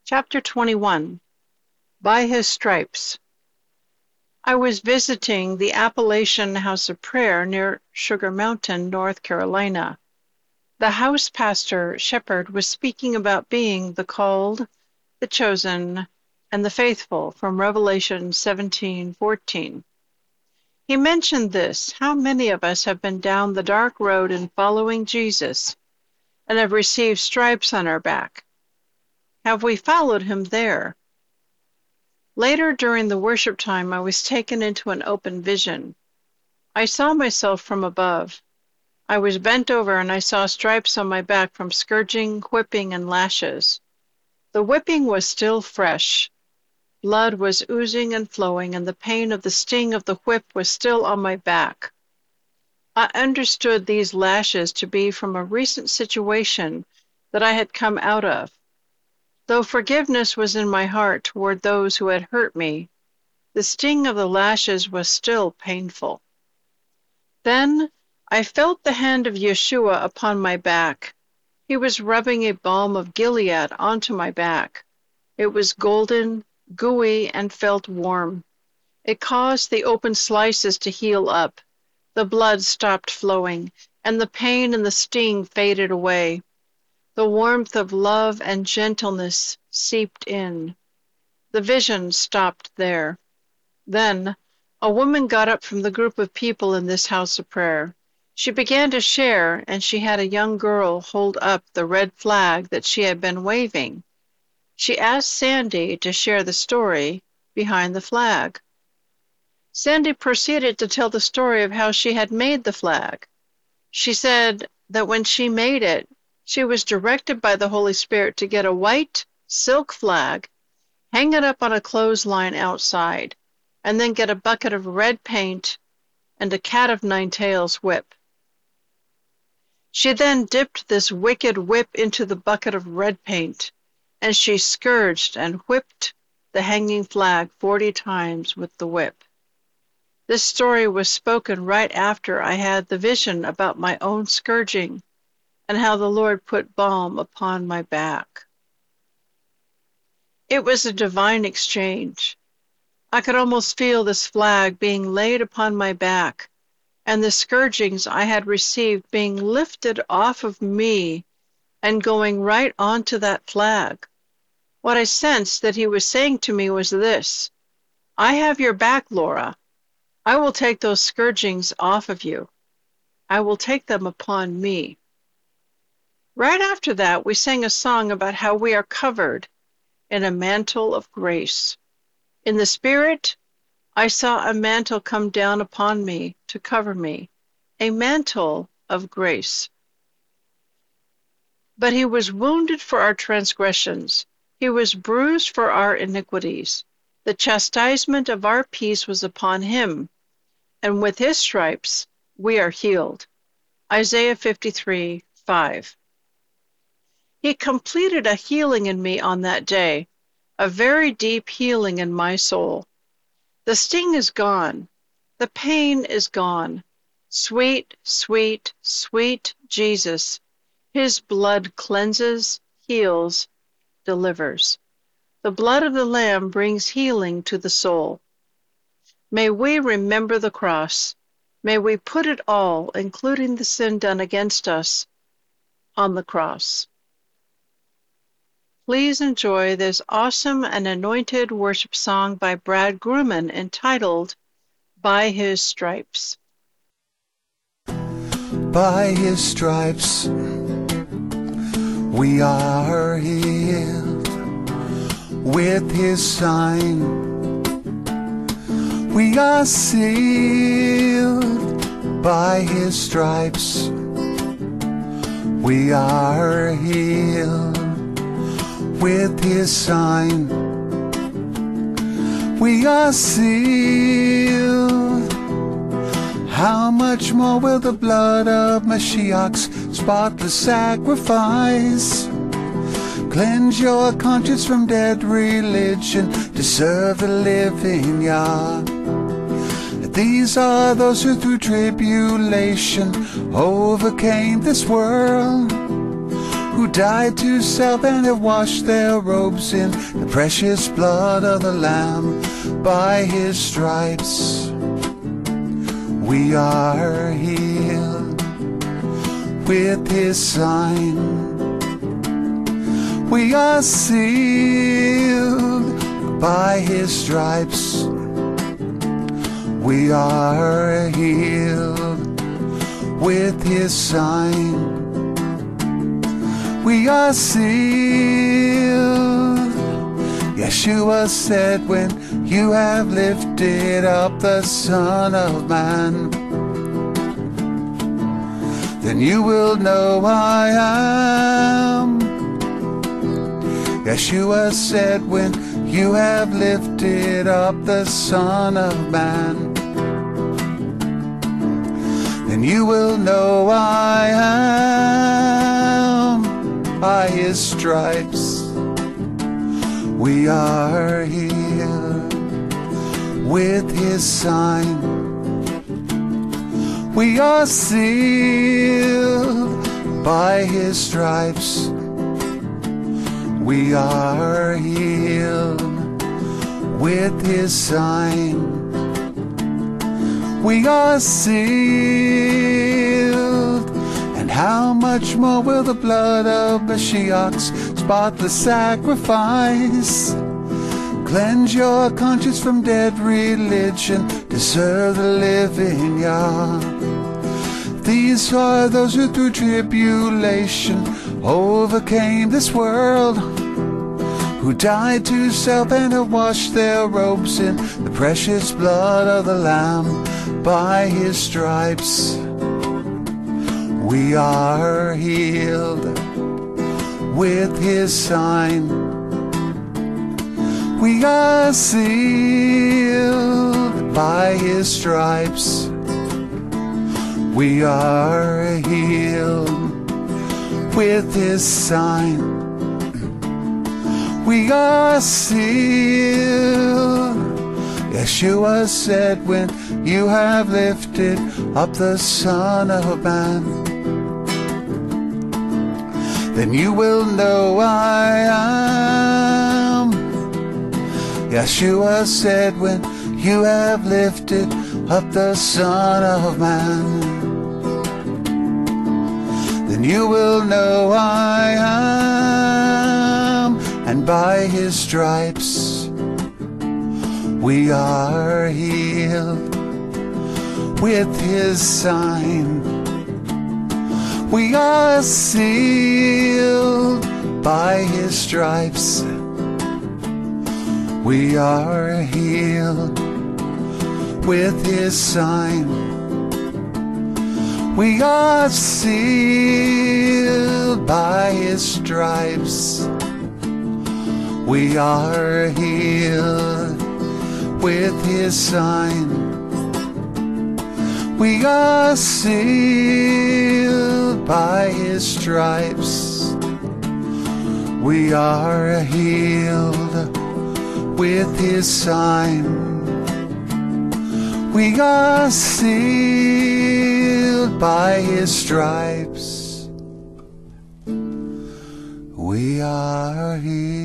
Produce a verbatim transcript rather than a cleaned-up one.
Chapter twenty-one. By His Stripes. I was visiting the Appalachian House of Prayer near Sugar Mountain, North Carolina. The house pastor, Shepherd, was speaking about being the called, the chosen, and the faithful from Revelation seventeen fourteen. He mentioned this: how many of us have been down the dark road in following Jesus and have received stripes on our back? Have we followed him there? Later during the worship time, I was taken into an open vision. I saw myself from above. I was bent over and I saw stripes on my back from scourging, whipping, and lashes. The whipping was still fresh. Blood was oozing and flowing, and the pain of the sting of the whip was still on my back. I understood these lashes to be from a recent situation that I had come out of. Though forgiveness was in my heart toward those who had hurt me, the sting of the lashes was still painful. Then I felt the hand of Yeshua upon my back. He was rubbing a balm of Gilead onto my back. It was golden, gooey, and felt warm. It caused the open slices to heal up. The blood stopped flowing, and the pain and the sting faded away. The warmth of love and gentleness seeped in. The vision stopped there. Then a woman got up from the group of people in this house of prayer. She began to share, and she had a young girl hold up the red flag that she had been waving. She asked Sandy to share the story behind the flag. Sandy proceeded to tell the story of how she had made the flag. She said that when she made it, she was directed by the Holy Spirit to get a white silk flag, hang it up on a clothesline outside, and then get a bucket of red paint and a cat of nine tails whip. She then dipped this wicked whip into the bucket of red paint, and she scourged and whipped the hanging flag forty times with the whip. This story was spoken right after I had the vision about my own scourging and how the Lord put balm upon my back. It was a divine exchange. I could almost feel this flag being laid upon my back, and the scourgings I had received being lifted off of me and going right onto that flag. What I sensed that he was saying to me was this: I have your back, Laura. I will take those scourgings off of you. I will take them upon me. Right after that, we sang a song about how we are covered in a mantle of grace. In the Spirit, I saw a mantle come down upon me to cover me, a mantle of grace. But he was wounded for our transgressions. He was bruised for our iniquities. The chastisement of our peace was upon him, and with his stripes we are healed. Isaiah fifty-three, five. He completed a healing in me on that day, a very deep healing in my soul. The sting is gone. The pain is gone. Sweet, sweet, sweet Jesus. His blood cleanses, heals, delivers. The blood of the Lamb brings healing to the soul. May we remember the cross. May we put it all, including the sin done against us, on the cross. Please enjoy this awesome and anointed worship song by Brad Grumman entitled, By His Stripes. By His stripes we are healed. With His sign we are sealed. By His stripes we are healed. With His sign we are sealed. How much more will the blood of Mashiach's spotless sacrifice cleanse your conscience from dead religion to serve the living Yah? These are those who through tribulation overcame this world, who died to self and have washed their robes in the precious blood of the Lamb. By his stripes we are healed. With his sign we are sealed. By his stripes we are healed. With his sign we are sealed. Yeshua said, when you have lifted up the Son of Man, then you will know I am. Yeshua said, when you have lifted up the Son of Man, then you will know I am. By his stripes we are healed. With his sign we are sealed. By his stripes we are healed. With his sign we are sealed. And how much more will the blood of Mashiach's spotless sacrifice cleanse your conscience from dead religion to serve the living Yah? These are those who through tribulation overcame this world, who died to self and have washed their robes in the precious blood of the Lamb. By his stripes we are healed. With his sign we are sealed. By his stripes we are healed. With his sign we are sealed. Yeshua said, when you have lifted up the Son of Man, then you will know I am. Yeshua said, when you have lifted up the Son of Man, then you will know I am. And by his stripes we are healed. With his sign we are sealed. By his stripes we are healed. With his sign we are sealed. By his stripes we are healed. With his sign we are sealed. By his stripes we are healed. With his sign we are sealed. By his stripes we are healed.